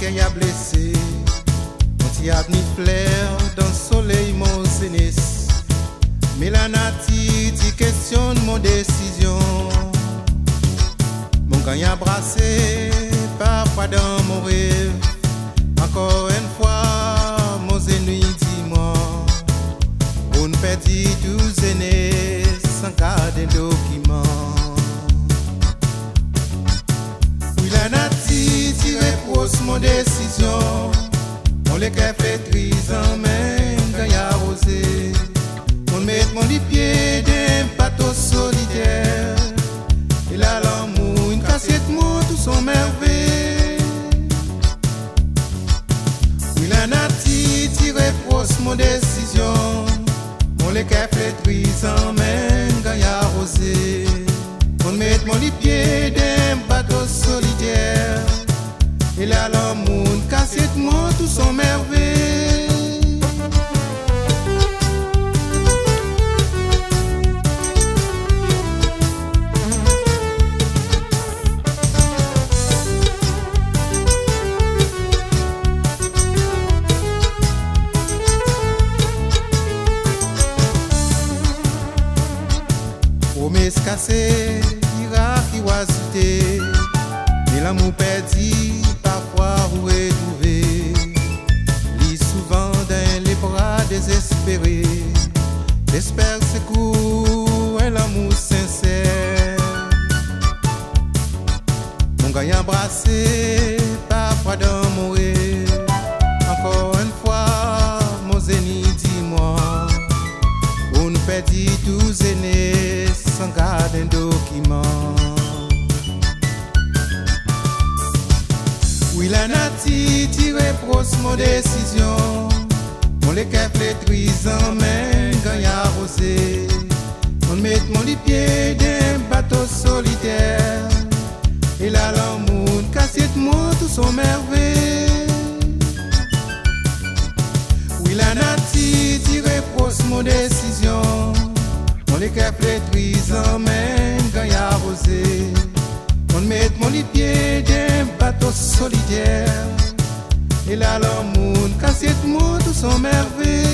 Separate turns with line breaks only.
qu'elle a blessé. On t'y a ni flair dans le soleil, mon sénis. Mais la nature, tu questionnes mon décision. Mon gagne a brassé, parfois dans mon rêve. Encore une fois, mon ennui, dis-moi. On perdit 12 années sans garder document. Oui, la nature, tu reposes mon décision. On les flétrise en main, gagne arrosé. On met mon pied d'un bateau solitaire. Et là, l'amour, une cassette, moi, tout son merveille. Oui, la nature, tu reposes mon décision. On les flétrise en main, gagne arrosé. On met mon pied d'un bateau solitaire. Et là, l'amour, une cassette, moi, tout son merveille. Promesse cassée, ira qui va sauter. Mais l'amour perdu, parfois où retrouver. Lit souvent dans les bras désespérés. J'espère que c'est court, et l'amour sincère. Mon gars embrassé, parfois dans mon rêve. Encore une fois, mon zénith, dis-moi. On perdit 12 années sans garder un document. Oui, la nature tire proche mon décision. On les flétrise en main, gagne arrosé. On met mon pied d'un bateau solitaire. Et là, l'amour, cassette, moi, tout son merveille. Oui, la nature tire proche mon décision. On les flétrise en main, gagne arrosé. On met mon pied d'un bateau solitaire. Et là, l'amour, cassette, moi, tout son merveille.